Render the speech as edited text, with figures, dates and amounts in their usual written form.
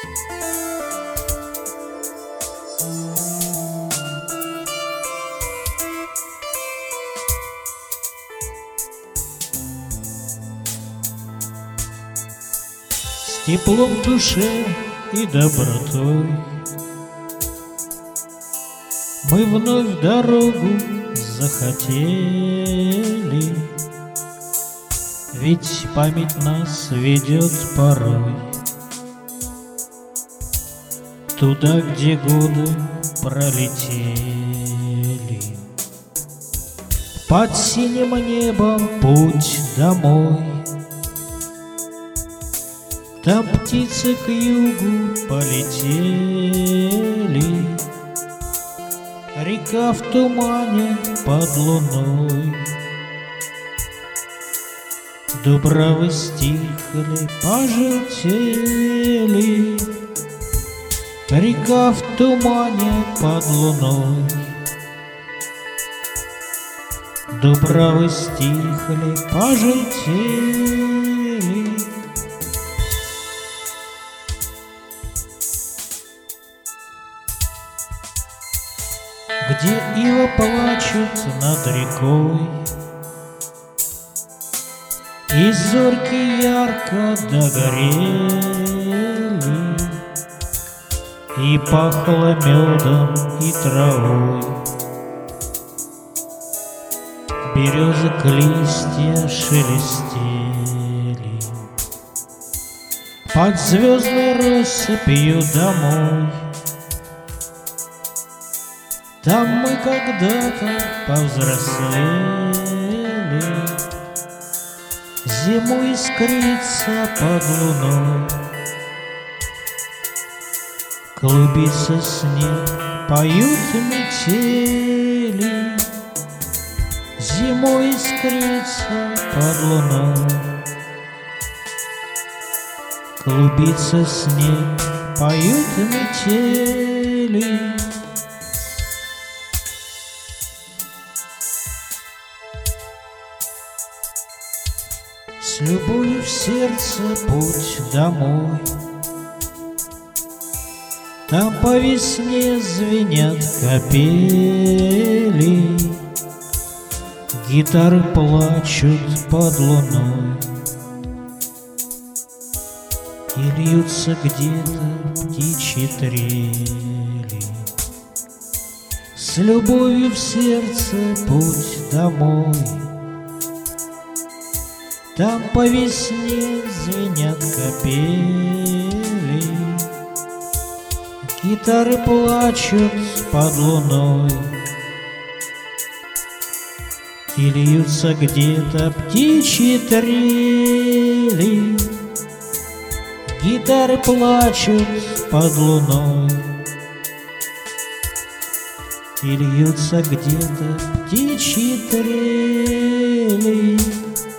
С теплом в душе и добротой мы вновь дорогу захотели, ведь память нас ведет порой туда, где годы пролетели. Под синим небом путь домой, там птицы к югу полетели, река в тумане под луной. Дубравы стихли, пожелтели, река в тумане под луной. Дубравы стихли, пожелтели. Где ива плачут над рекой, и зорьки ярко догорели, и пахло медом и травой. Березок листья шелестели, под звездной россыпью домой. Там мы когда-то повзрослели, зиму искрится под луной. Клубится снег, поют метели, зимой искрится под луной. Клубится снег, поют метели. С любовью в сердце путь домой, там по весне звенят капели, гитары плачут под луной, и льются где-то птичьи трели. С любовью в сердце путь домой, там по весне звенят капели, гитары плачут под луной, и льются где-то птичьи трели. Гитары плачут под луной, и льются где-то птичьи трели.